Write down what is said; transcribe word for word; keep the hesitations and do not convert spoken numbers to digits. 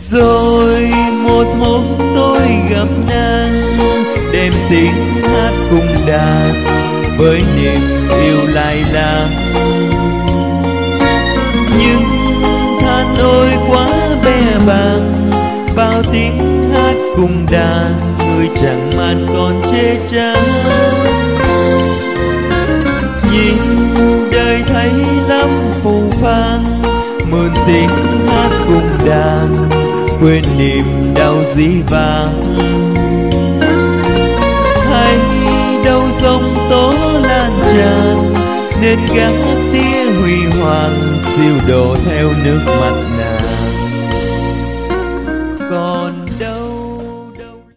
Rồi một hôm tôi gặp nàng, đem tiếng hát cùng đàn với niềm yêu lai láng. Nhưng than ôi quá bé bàng, bao tiếng hát cùng đàn người chẳng màn còn chê chán. Nhìn đời thấy lắm phù phang, mượn tiếng hát cùng đàn quên niềm đau dĩ vãng. Hay đâu giông tố lan tràn, nên gác tia huy hoàng siêu độ theo nước mắt